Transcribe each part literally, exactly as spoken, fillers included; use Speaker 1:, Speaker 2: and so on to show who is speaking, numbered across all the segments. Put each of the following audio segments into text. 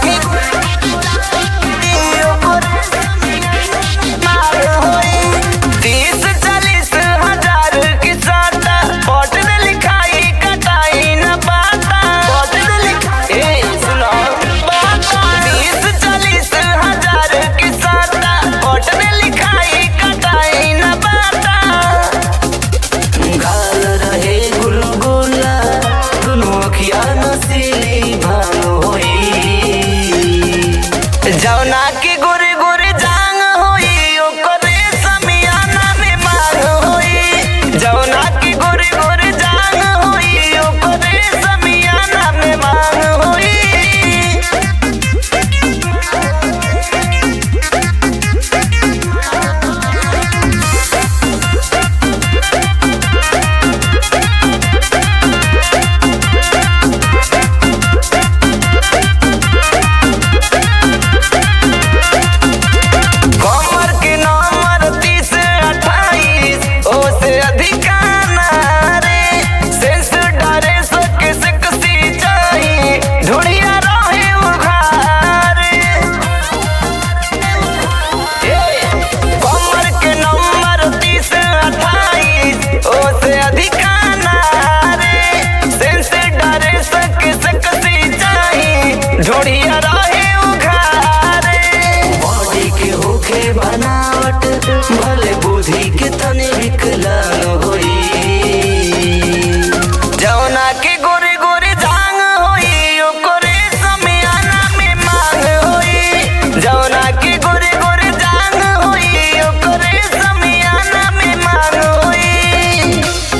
Speaker 1: जौना के गोरे गोरे जांग होई ओकरे समियाना में मांग होई। जौना के गोरे गोरे जांग होई ओकरे समियाना में मांग होई। ढोढ़िया रहे उघारे बॉडी के होखे बनावट भले बुद्धि के तने विकलांग होई। जौना के गोरे गोरे जांग होई ओकरे समियाना में मांग होई। जौना के गोरे गोरे जांग होई ओकरे समियाना में मांग होई।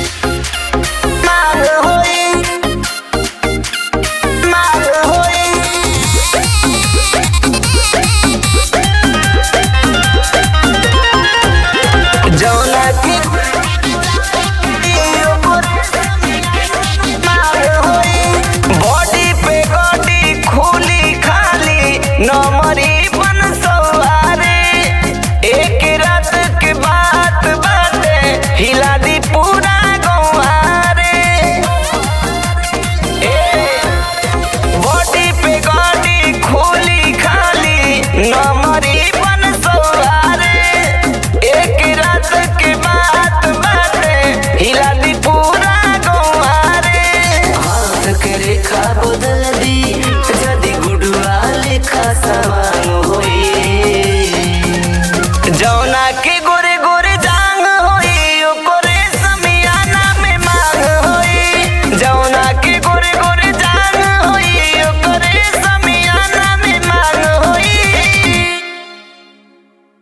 Speaker 1: मांग होई मांग होई। जौना के बॉडी पे गोडी खुली खाली नमरी